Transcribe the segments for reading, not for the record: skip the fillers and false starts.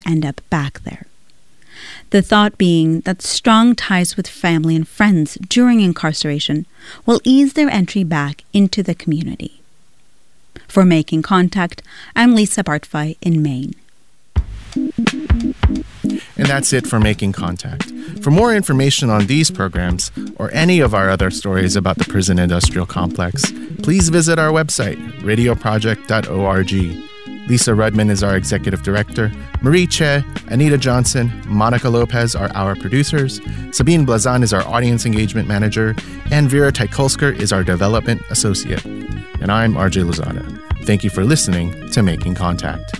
end up back there. The thought being that strong ties with family and friends during incarceration will ease their entry back into the community. For Making Contact, I'm Lisa Bartfai in Maine. And that's it for Making Contact. For more information on these programs or any of our other stories about the prison industrial complex, please visit our website, radioproject.org. Lisa Rudman is our executive director. Marie Che, Anita Johnson, Monica Lopez are our producers. Sabine Blazan is our audience engagement manager. And Vera Teikulsker is our development associate. And I'm RJ Lozada. Thank you for listening to Making Contact.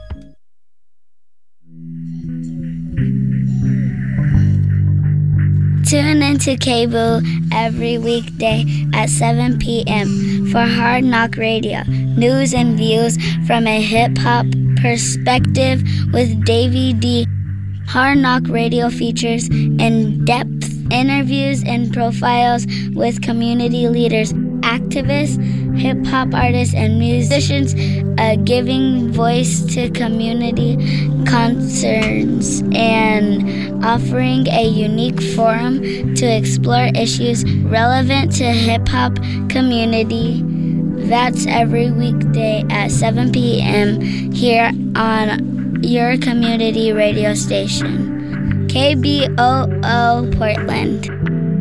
Tune into KBOO every weekday at 7 p.m. for Hard Knock Radio, news and views from a hip-hop perspective with Davey D. Hard Knock Radio features in-depth interviews and profiles with community leaders, activists, hip-hop artists, and musicians, giving voice to community concerns and offering a unique forum to explore issues relevant to hip-hop community. That's every weekday at 7 p.m. here on your community radio station, KBOO Portland.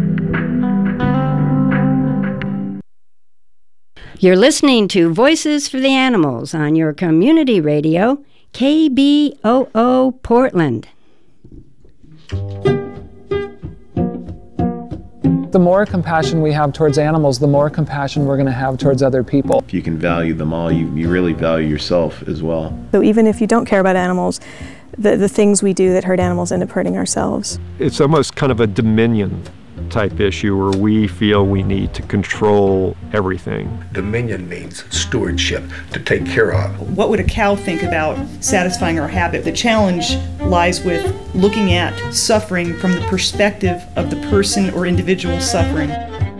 You're listening to Voices for the Animals on your community radio, KBOO Portland. The more compassion we have towards animals, the more compassion we're going to have towards other people. If you can value them all, you really value yourself as well. So even if you don't care about animals, the things we do that hurt animals end up hurting ourselves. It's almost kind of a dominion type issue where we feel we need to control everything. Dominion means stewardship, to take care of. What would a cow think about satisfying our habit? The challenge lies with looking at suffering from the perspective of the person or individual suffering.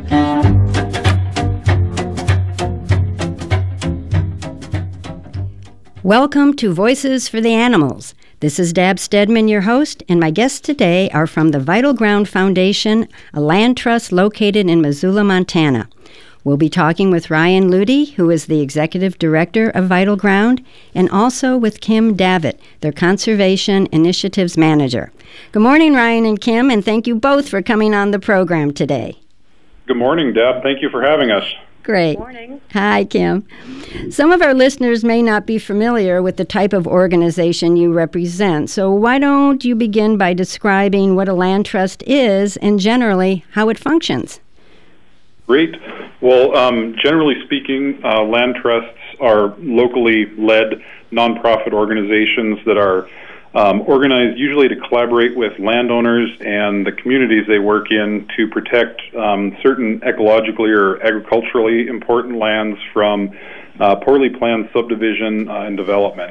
Welcome to Voices for the Animals. This is Dab Stedman, your host, and my guests today are from the Vital Ground Foundation, a land trust located in Missoula, Montana. We'll be talking with Ryan Ludy, who is the executive director of Vital Ground, and also with Kim Davitt, their conservation initiatives manager. Good morning, Ryan and Kim, and thank you both for coming on the program today. Good morning, Deb. Thank you for having us. Great. Good morning. Hi, Kim. Some of our listeners may not be familiar with the type of organization you represent, so why don't you begin by describing what a land trust is and generally how it functions? Great. Well, generally speaking, land trusts are locally led nonprofit organizations that are organized usually to collaborate with landowners and the communities they work in to protect certain ecologically or agriculturally important lands from poorly planned subdivision and development.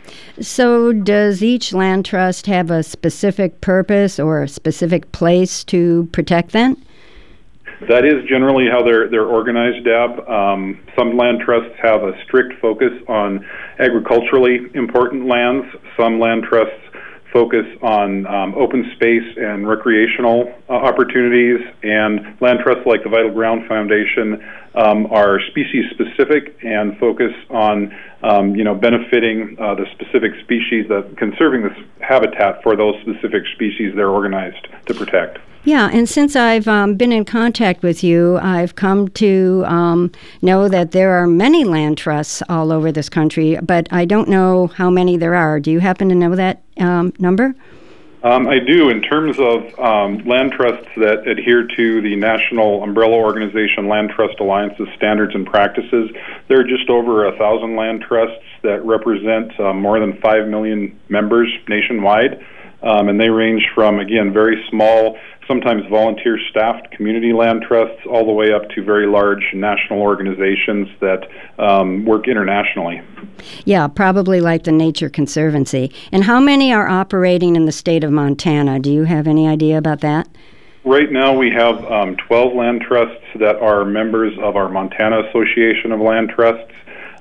So does each land trust have a specific purpose or a specific place to protect then? That is generally how they're organized, Deb. Some land trusts have a strict focus on agriculturally important lands. Some land trusts focus on open space and recreational opportunities. And land trusts like the Vital Ground Foundation are species specific and focus on benefiting the specific species, conserving this habitat for those specific species they're organized to protect. Yeah, and since I've been in contact with you, I've come to know that there are many land trusts all over this country, but I don't know how many there are. Do you happen to know that number? I do. In terms of land trusts that adhere to the National Umbrella Organization Land Trust Alliance's standards and practices, there are just over 1,000 land trusts that represent more than 5 million members nationwide, and they range from, again, very small, sometimes volunteer-staffed community land trusts all the way up to very large national organizations that work internationally. Yeah, probably like the Nature Conservancy. And how many are operating in the state of Montana? Do you have any idea about that? Right now we have 12 land trusts that are members of our Montana Association of Land Trusts.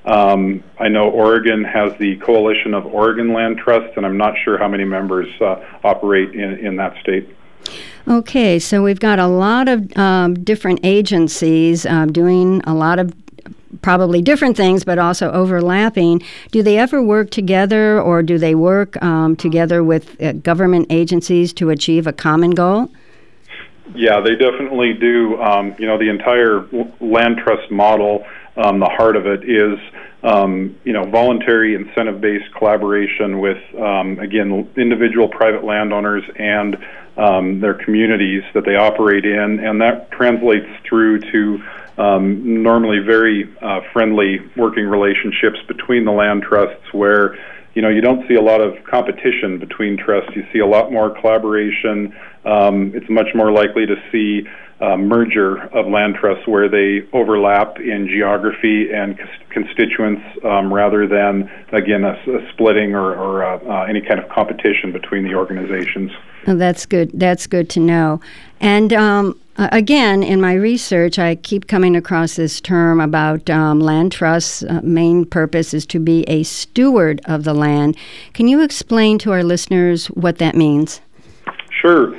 I know Oregon has the Coalition of Oregon Land Trusts, and I'm not sure how many members operate in that state. Okay, so we've got a lot of different agencies doing a lot of probably different things, but also overlapping. Do they ever work together, or do they work together with government agencies to achieve a common goal? Yeah, they definitely do. The entire land trust model, the heart of it is, voluntary incentive-based collaboration with, again, individual private landowners and their communities that they operate in, and that translates through to normally very friendly working relationships between the land trusts where, you don't see a lot of competition between trusts. You see a lot more collaboration. It's much more likely to see merger of land trusts where they overlap in geography and constituents rather than, again, a splitting or any kind of competition between the organizations. Oh, that's good. That's good to know. And again, in my research, I keep coming across this term about land trusts' main purpose is to be a steward of the land. Can you explain to our listeners what that means? Sure.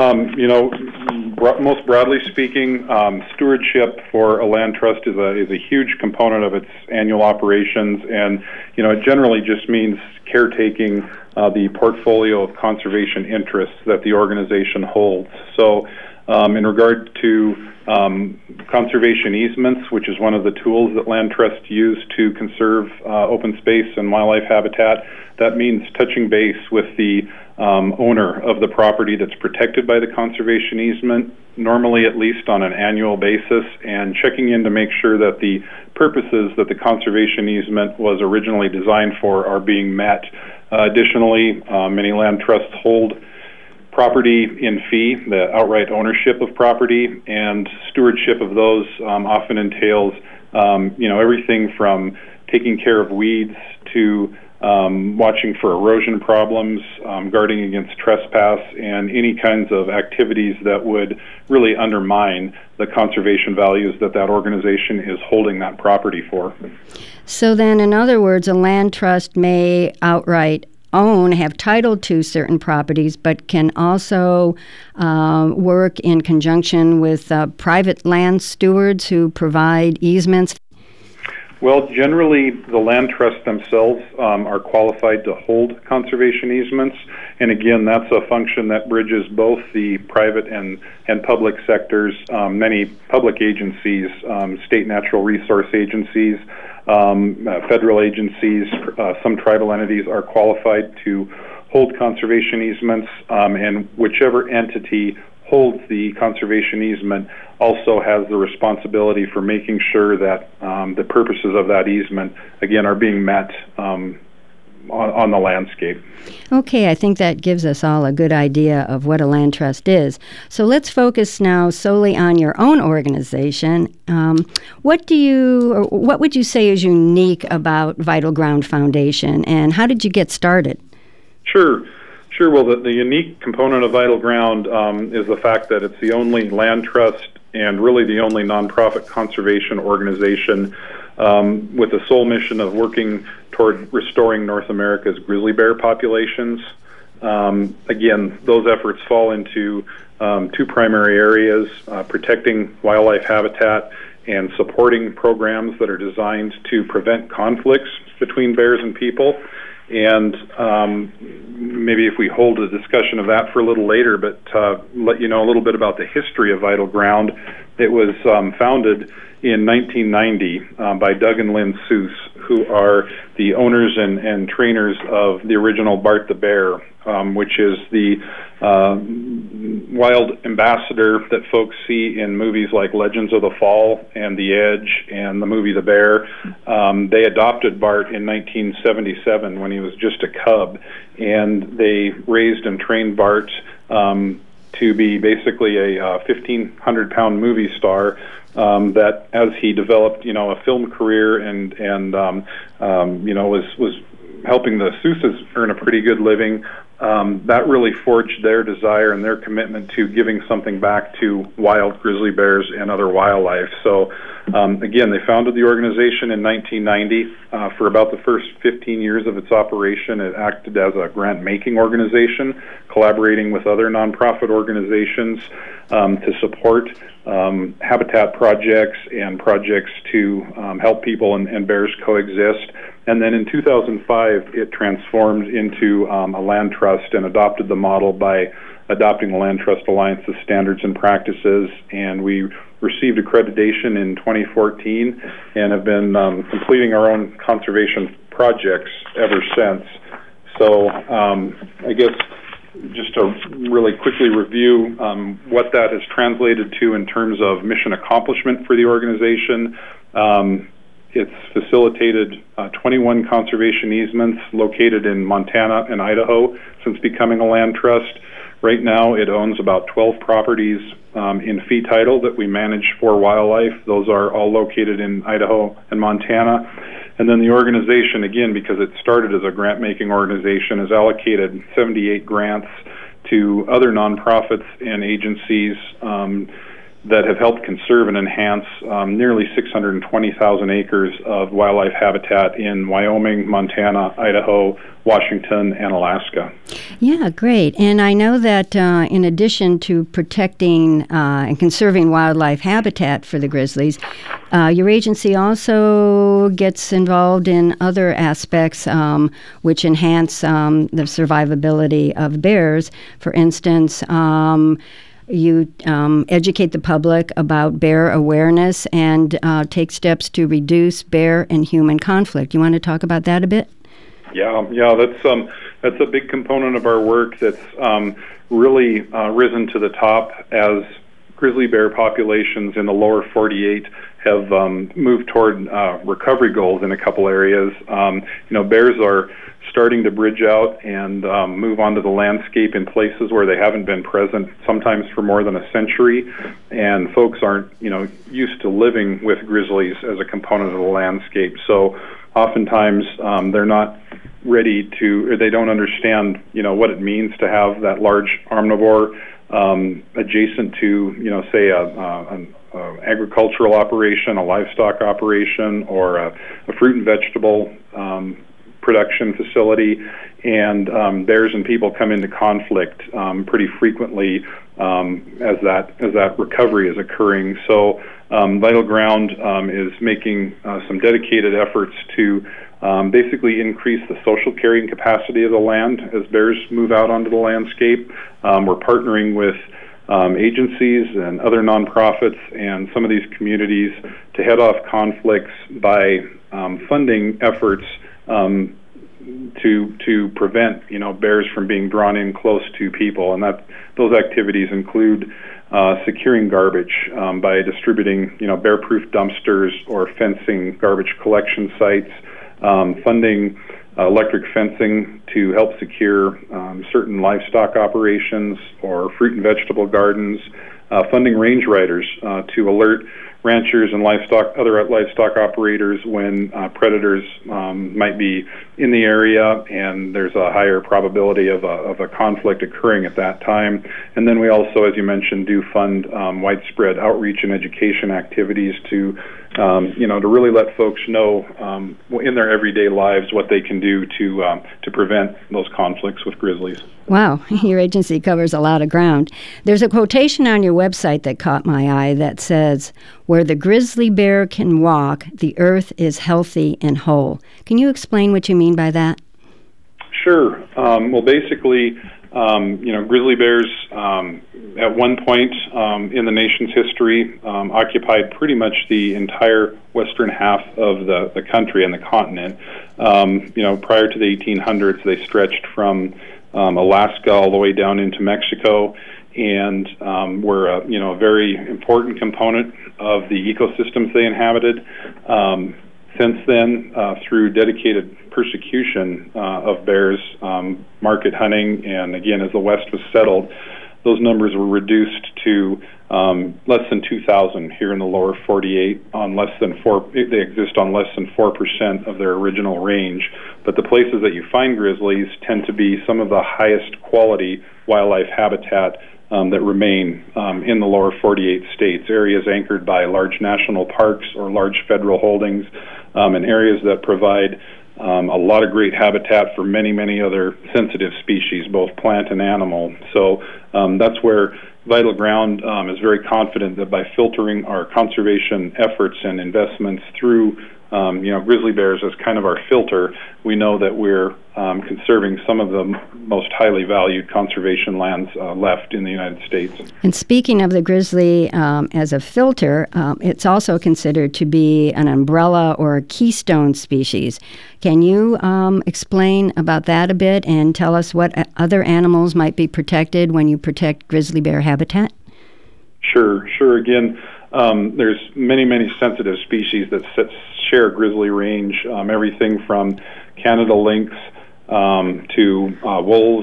Most broadly speaking, stewardship for a land trust is a huge component of its annual operations, and it generally just means caretaking the portfolio of conservation interests that the organization holds. So, in regard to conservation easements, which is one of the tools that land trusts use to conserve open space and wildlife habitat, that means touching base with the owner of the property that's protected by the conservation easement, normally at least on an annual basis, and checking in to make sure that the purposes that the conservation easement was originally designed for are being met. Additionally, many land trusts hold property in fee, the outright ownership of property, and stewardship of those often entails, everything from taking care of weeds to watching for erosion problems, guarding against trespass, and any kinds of activities that would really undermine the conservation values that organization is holding that property for. So then, in other words, a land trust may outright have title to certain properties, but can also work in conjunction with private land stewards who provide easements. Well, generally, the land trusts themselves are qualified to hold conservation easements, and again, that's a function that bridges both the private and public sectors. Many public agencies, state natural resource agencies, federal agencies, some tribal entities are qualified to hold conservation easements, and whichever entity holds the conservation easement also has the responsibility for making sure that the purposes of that easement, again, are being met on the landscape. Okay, I think that gives us all a good idea of what a land trust is. So let's focus now solely on your own organization. What would you say is unique about Vital Ground Foundation, and how did you get started? Sure. Well, the unique component of Vital Ground is the fact that it's the only land trust and really the only nonprofit conservation organization with the sole mission of working toward restoring North America's grizzly bear populations. Again, those efforts fall into two primary areas, protecting wildlife habitat and supporting programs that are designed to prevent conflicts between bears and people. And maybe if we hold a discussion of that for a little later, but let you know a little bit about the history of Vital Ground. It was founded in 1990 by Doug and Lynn Seuss, who are the owners and trainers of the original Bart the Bear, which is the wild ambassador that folks see in movies like Legends of the Fall and The Edge and the movie The Bear. They adopted Bart in 1977 when he was just a cub, and they raised and trained Bart to be basically a 1,500-pound movie star that, as he developed, a film career and was helping the Seusses earn a pretty good living. that really forged their desire and their commitment to giving something back to wild grizzly bears and other wildlife. So again, they founded the organization in 1990. For about the first 15 years of its operation, it acted as a grant-making organization, collaborating with other nonprofit organizations to support habitat projects and projects to help people and bears coexist. And then in 2005, it transformed into a land trust and adopted the model by adopting the Land Trust Alliance's standards and practices. And we received accreditation in 2014 and have been completing our own conservation projects ever since. So I guess just to really quickly review what that has translated to in terms of mission accomplishment for the organization. It's facilitated 21 conservation easements located in Montana and Idaho since becoming a land trust. Right now, it owns about 12 properties in fee title that we manage for wildlife. Those are all located in Idaho and Montana. And then the organization, again, because it started as a grant-making organization, has allocated 78 grants to other nonprofits and agencies that have helped conserve and enhance nearly 620,000 acres of wildlife habitat in Wyoming, Montana, Idaho, Washington, and Alaska. Yeah, great. And I know that in addition to protecting and conserving wildlife habitat for the grizzlies, your agency also gets involved in other aspects which enhance the survivability of bears. For instance, you educate the public about bear awareness and take steps to reduce bear and human conflict. You want to talk about that a bit? Yeah, that's a big component of our work that's really risen to the top as grizzly bear populations in the lower 48 have moved toward recovery goals in a couple areas. Bears are starting to bridge out and move onto the landscape in places where they haven't been present, sometimes for more than a century, and folks aren't, used to living with grizzlies as a component of the landscape. So oftentimes they're not ready to, or they don't understand, what it means to have that large omnivore adjacent to, say an agricultural operation, a livestock operation, or a fruit and vegetable production facility, and bears and people come into conflict pretty frequently as that recovery is occurring. So Vital Ground is making some dedicated efforts to basically increase the social carrying capacity of the land as bears move out onto the landscape. We're partnering with agencies and other nonprofits and some of these communities to head off conflicts by funding efforts to prevent bears from being drawn in close to people, and those activities include securing garbage by distributing bear-proof dumpsters or fencing garbage collection sites, funding electric fencing to help secure certain livestock operations or fruit and vegetable gardens, funding range riders to alert ranchers and other livestock operators when predators might be in the area and there's a higher probability of a conflict occurring at that time. And then we also, as you mentioned, do fund widespread outreach and education activities to really let folks know in their everyday lives what they can do to prevent those conflicts with grizzlies. Wow, your agency covers a lot of ground. There's a quotation on your website that caught my eye that says, "Where the grizzly bear can walk, the earth is healthy and whole." Can you explain what you mean by that? Sure. Well, basically, grizzly bears at one point in the nation's history occupied pretty much the entire western half of the country and the continent. Prior to the 1800s, they stretched from Alaska all the way down into Mexico, and were a very important component of the ecosystems they inhabited. Since then, through dedicated persecution of bears, market hunting, and again, as the West was settled, those numbers were reduced to less than 2,000 here in the lower 48. They exist on less than 4% of their original range. But the places that you find grizzlies tend to be some of the highest quality wildlife habitat that remain in the lower 48 states, areas anchored by large national parks or large federal holdings, and areas that provide a lot of great habitat for many, many other sensitive species, both plant and animal. So that's where Vital Ground is very confident that by filtering our conservation efforts and investments through grizzly bears as kind of our filter, we know that we're conserving some of the most highly valued conservation lands left in the United States. And speaking of the grizzly as a filter, it's also considered to be an umbrella or a keystone species. Can you explain about that a bit and tell us what other animals might be protected when you protect grizzly bear habitat? Sure. Again, there's many sensitive species that share grizzly range, everything from Canada lynx to wolves,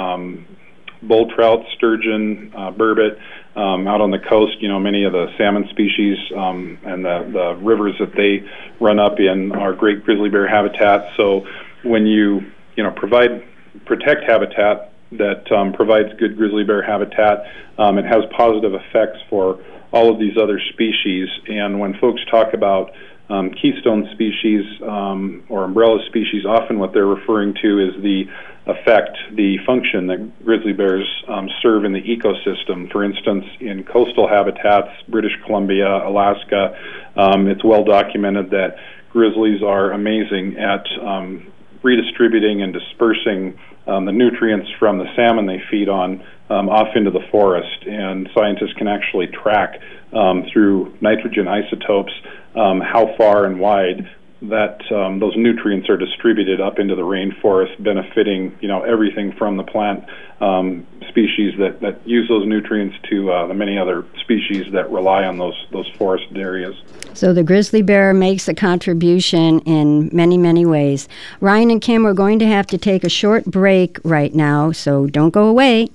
bull trout, sturgeon, burbot. Out on the coast, many of the salmon species and the rivers that they run up in are great grizzly bear habitat. So when you protect habitat that provides good grizzly bear habitat, it has positive effects for all of these other species. And when folks talk about keystone species or umbrella species, often what they're referring to is the effect, the function that grizzly bears serve in the ecosystem. For instance, in coastal habitats, British Columbia, Alaska, it's well documented that grizzlies are amazing at redistributing and dispersing the nutrients from the salmon they feed on off into the forest. And scientists can actually track through nitrogen isotopes how far and wide that those nutrients are distributed up into the rainforest, benefiting everything from the plant species that use those nutrients to the many other species that rely on those forested areas. So the grizzly bear makes a contribution in many ways. Ryan and Kim, we're going to have to take a short break right now, so don't go away.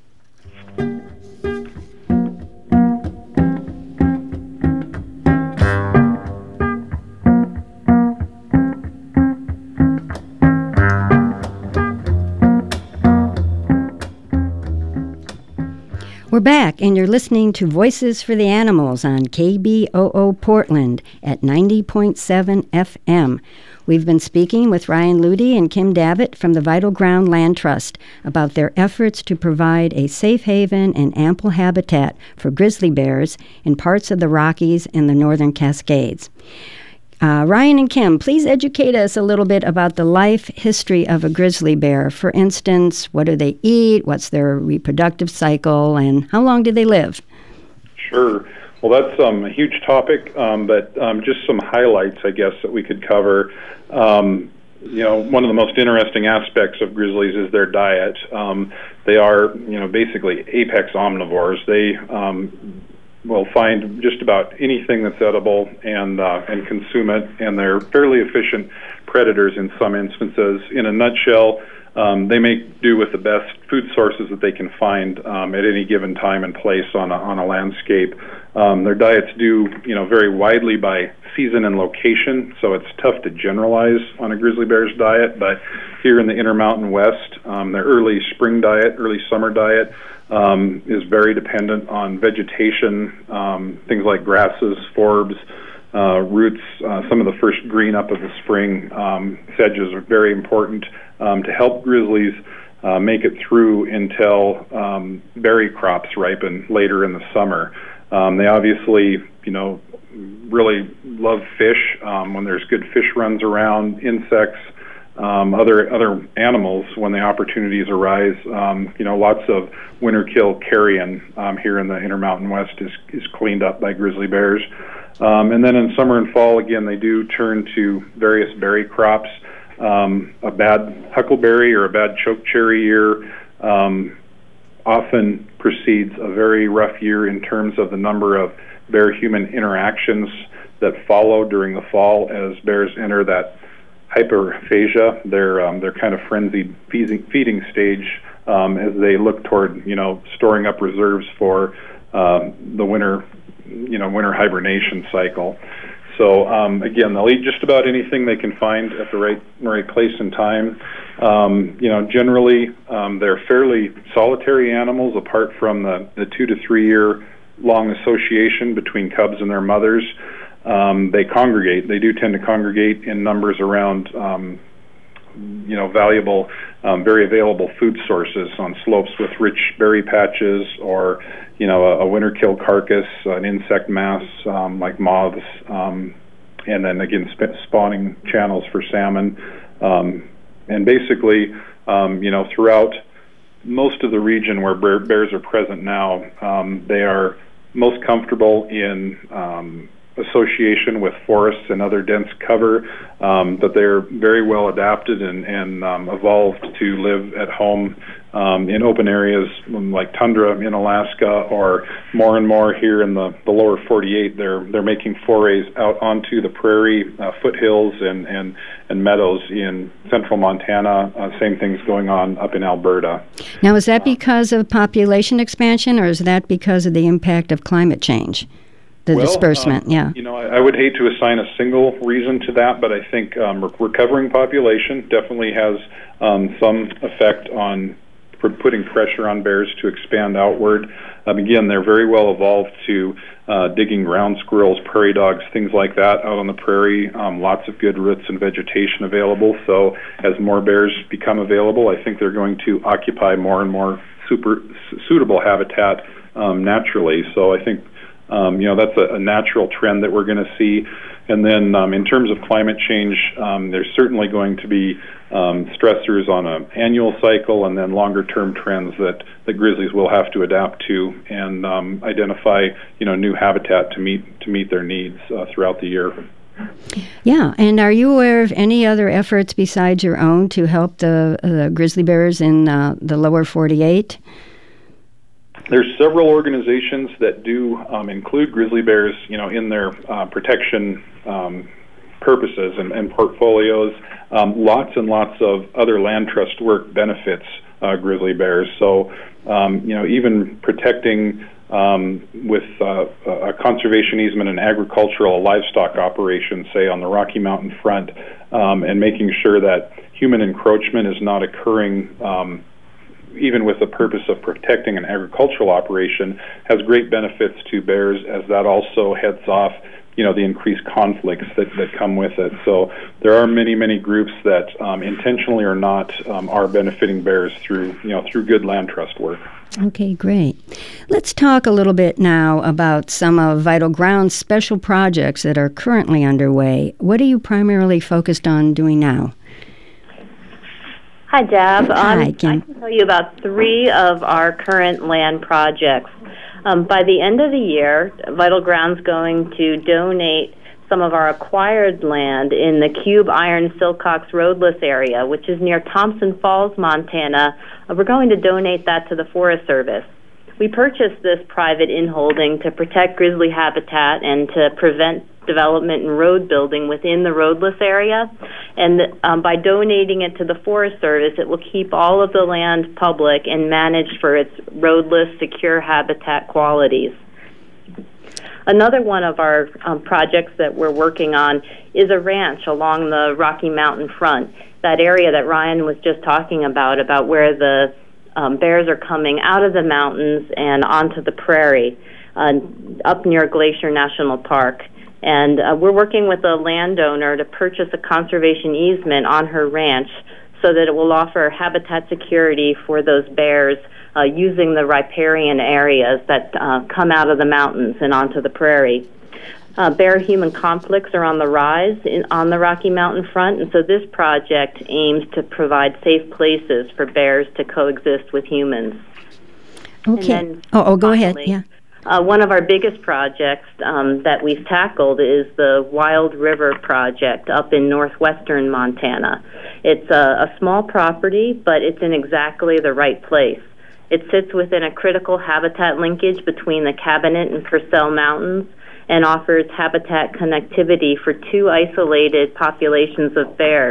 We're back, and you're listening to Voices for the Animals on KBOO Portland at 90.7 FM. We've been speaking with Ryan Ludy and Kim Davitt from the Vital Ground Land Trust about their efforts to provide a safe haven and ample habitat for grizzly bears in parts of the Rockies and the Northern Cascades. Ryan and Kim, please educate us a little bit about the life history of a grizzly bear. For instance, what do they eat? What's their reproductive cycle? And how long do they live? Sure. Well, that's a huge topic, but just some highlights, I guess, that we could cover. One of the most interesting aspects of grizzlies is their diet. They are, basically apex omnivores. They will find just about anything that's edible and consume it, and they're fairly efficient predators in some instances. In a nutshell, they make do with the best food sources that they can find at any given time and place on a landscape. Their diets do, vary widely by season and location, so it's tough to generalize on a grizzly bear's diet. But here in the Intermountain West, their early spring diet, early summer diet, is very dependent on vegetation, things like grasses, forbs, roots, some of the first green up of the spring. Sedges are very important to help grizzlies make it through until berry crops ripen later in the summer. They obviously, really love fish when there's good fish runs around, insects, other animals when the opportunities arise. Lots of winter kill carrion here in the Intermountain West is cleaned up by grizzly bears. And then in summer and fall, again, they do turn to various berry crops. A bad huckleberry or a bad chokecherry year often precedes a very rough year in terms of the number of bear-human interactions that follow during the fall as bears enter that hyperphagia, their kind of frenzied feeding stage as they look toward, storing up reserves for the winter hibernation cycle. So again, they'll eat just about anything they can find at the right place and time. Generally, they're fairly solitary animals, apart from the 2 to 3 year long association between cubs and their mothers. They congregate. They do tend to congregate in numbers around, valuable, very available food sources on slopes with rich berry patches, or, a winter kill carcass, an insect mass like moths, and then again spawning channels for salmon. And basically, throughout most of the region where bears are present now, they are most comfortable in association with forests and other dense cover, but they're very well adapted and evolved to live at home in open areas like tundra in Alaska, or more and more here in the lower 48. They're making forays out onto the prairie, foothills, and meadows in central Montana. Same thing's going on up in Alberta. Now, is that because of population expansion, or is that because of the impact of climate change? The disbursement, yeah. I would hate to assign a single reason to that, but I think recovering population definitely has some effect on putting pressure on bears to expand outward. Again, they're very well evolved to digging ground squirrels, prairie dogs, things like that out on the prairie. Lots of good roots and vegetation available. So as more bears become available, I think they're going to occupy more and more suitable habitat naturally. So I think that's a natural trend that we're going to see. And then in terms of climate change, there's certainly going to be stressors on an annual cycle, and then longer-term trends that grizzlies will have to adapt to and identify, new habitat to meet their needs throughout the year. Yeah, and are you aware of any other efforts besides your own to help the grizzly bears in the lower 48? There's several organizations that do include grizzly bears, in their protection purposes and portfolios. Lots and lots of other land trust work benefits grizzly bears. So, even protecting with a conservation easement and agricultural livestock operation, say on the Rocky Mountain front, and making sure that human encroachment is not occurring even with the purpose of protecting an agricultural operation, has great benefits to bears, as that also heads off, the increased conflicts that come with it. So there are many, many groups that intentionally or not are benefiting bears through good land trust work. Okay, great. Let's talk a little bit now about some of Vital Ground's special projects that are currently underway. What are you primarily focused on doing now? Hi, Deb. Hi, I can tell you about 3 of our current land projects. By the end of the year, Vital Ground's going to donate some of our acquired land in the Cube Iron Silcox Roadless area, which is near Thompson Falls, Montana. We're going to donate that to the Forest Service. We purchased this private inholding to protect grizzly habitat and to prevent development and road building within the roadless area. And by donating it to the Forest Service, it will keep all of the land public and managed for its roadless, secure habitat qualities. Another one of our projects that we're working on is a ranch along the Rocky Mountain front, that area that Ryan was just talking about where the bears are coming out of the mountains and onto the prairie up near Glacier National Park. And we're working with a landowner to purchase a conservation easement on her ranch so that it will offer habitat security for those bears using the riparian areas that come out of the mountains and onto the prairie. Bear-human conflicts are on the rise on the Rocky Mountain front, and so this project aims to provide safe places for bears to coexist with humans. Okay. And then go ahead. Yeah. One of our biggest projects that we've tackled is the Wild River Project up in northwestern Montana. It's a small property, but it's in exactly the right place. It sits within a critical habitat linkage between the Cabinet and Purcell Mountains and offers habitat connectivity for 2 isolated populations of bears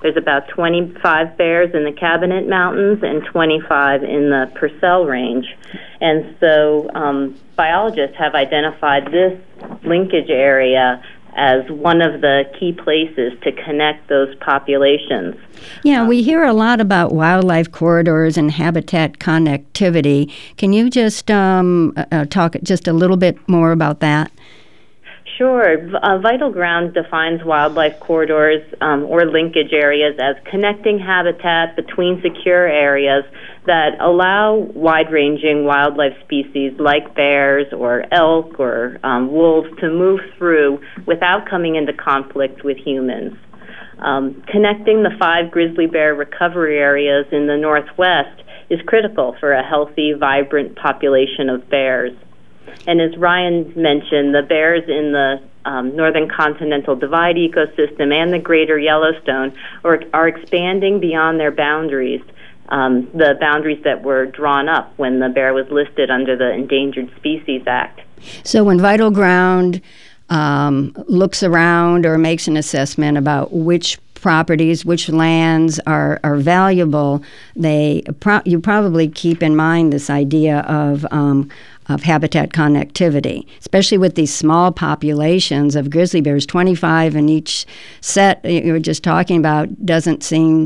There's about 25 bears in the Cabinet Mountains and 25 in the Purcell Range. And so biologists have identified this linkage area as one of the key places to connect those populations. Yeah, we hear a lot about wildlife corridors and habitat connectivity. Can you just talk just a little bit more about that? Sure. Vital Ground defines wildlife corridors or linkage areas as connecting habitat between secure areas that allow wide-ranging wildlife species like bears or elk or wolves to move through without coming into conflict with humans. Connecting the 5 grizzly bear recovery areas in the Northwest is critical for a healthy, vibrant population of bears. And as Ryan mentioned, the bears in the Northern Continental Divide ecosystem and the Greater Yellowstone are expanding beyond their boundaries, the boundaries that were drawn up when the bear was listed under the Endangered Species Act. So when Vital Ground looks around or makes an assessment about which properties, which lands are valuable, you probably keep in mind this idea of habitat connectivity, especially with these small populations of grizzly bears. 25 in each set you were just talking about doesn't seem,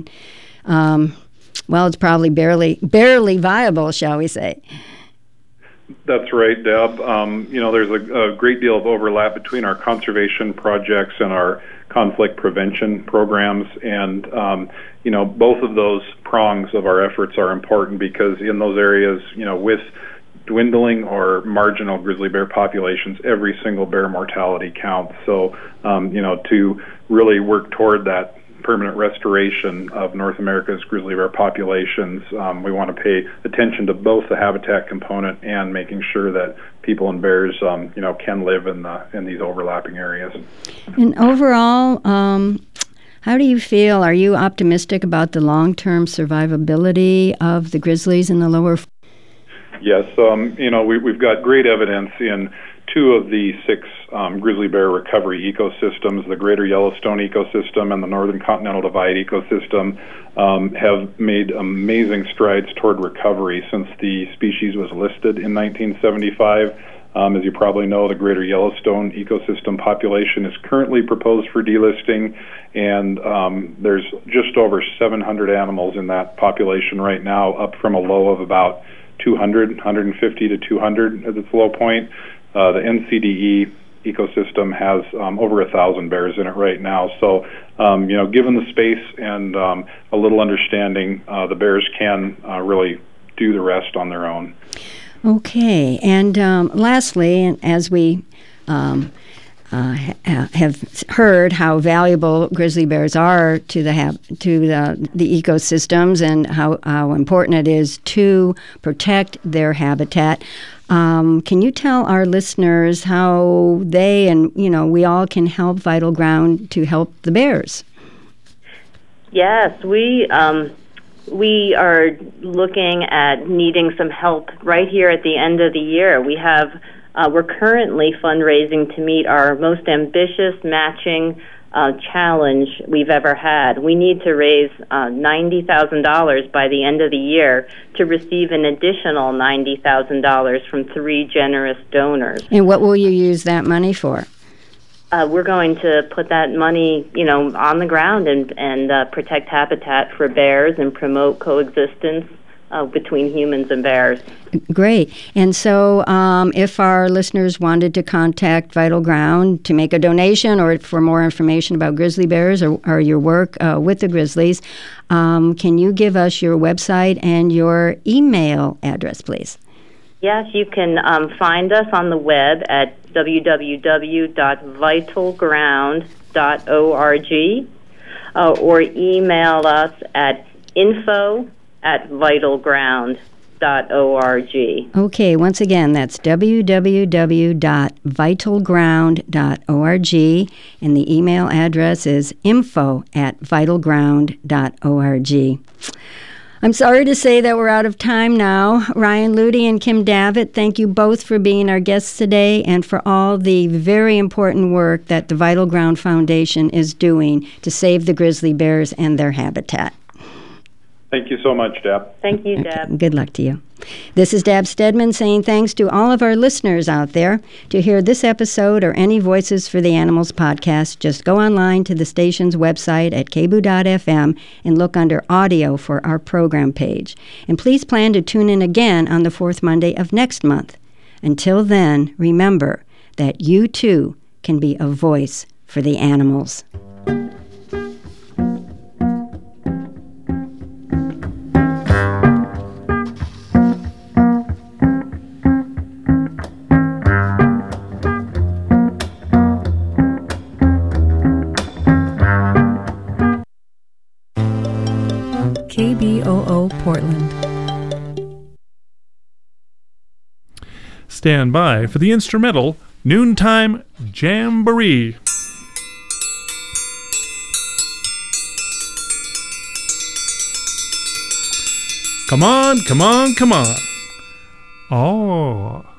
it's probably barely viable, shall we say. That's right, Deb. There's a great deal of overlap between our conservation projects and our conflict prevention programs, and both of those prongs of our efforts are important because in those areas, with dwindling or marginal grizzly bear populations, every single bear mortality counts. So, to really work toward that permanent restoration of North America's grizzly bear populations, we want to pay attention to both the habitat component and making sure that people and bears, can live in these overlapping areas. And overall, how do you feel? Are you optimistic about the long-term survivability of the grizzlies in the lower? Yes, we've got great evidence in 2 of the 6 grizzly bear recovery ecosystems, the Greater Yellowstone ecosystem and the Northern Continental Divide ecosystem, have made amazing strides toward recovery since the species was listed in 1975. As you probably know, the Greater Yellowstone ecosystem population is currently proposed for delisting, and there's just over 700 animals in that population right now, up from a low of about 150 to 200 at its low point. The NCDE ecosystem has over 1,000 bears in it right now. So, given the space and a little understanding, the bears can really do the rest on their own. Okay. And lastly, as we have heard how valuable grizzly bears are to the ecosystems and how important it is to protect their habitat. Can you tell our listeners how they and we all can help Vital Ground to help the bears? Yes, we are looking at needing some help right here at the end of the year. We're currently fundraising to meet our most ambitious matching challenge we've ever had. We need to raise $90,000 by the end of the year to receive an additional $90,000 from 3 generous donors. And what will you use that money for? We're going to put that money, on the ground and protect habitat for bears and promote coexistence between humans and bears. Great. And so if our listeners wanted to contact Vital Ground to make a donation or for more information about grizzly bears or your work with the grizzlies, can you give us your website and your email address, please? Yes, you can find us on the web at www.vitalground.org or email us at info@vitalground.org. Okay, once again, that's www.vitalground.org, and the email address is info@vitalground.org. I'm sorry to say that we're out of time now. Ryan Ludy and Kim Davitt, thank you both for being our guests today and for all the very important work that the Vital Ground Foundation is doing to save the grizzly bears and their habitat. Thank you so much, Deb. Thank you, Deb. Good luck to you. This is Dab Stedman saying thanks to all of our listeners out there. To hear this episode or any Voices for the Animals podcast, just go online to the station's website at kboo.fm and look under audio for our program page. And please plan to tune in again on the fourth Monday of next month. Until then, remember that you too can be a voice for the animals. KBOO Portland. Stand by for the instrumental Noontime Jamboree. Come on, come on, come on. Oh.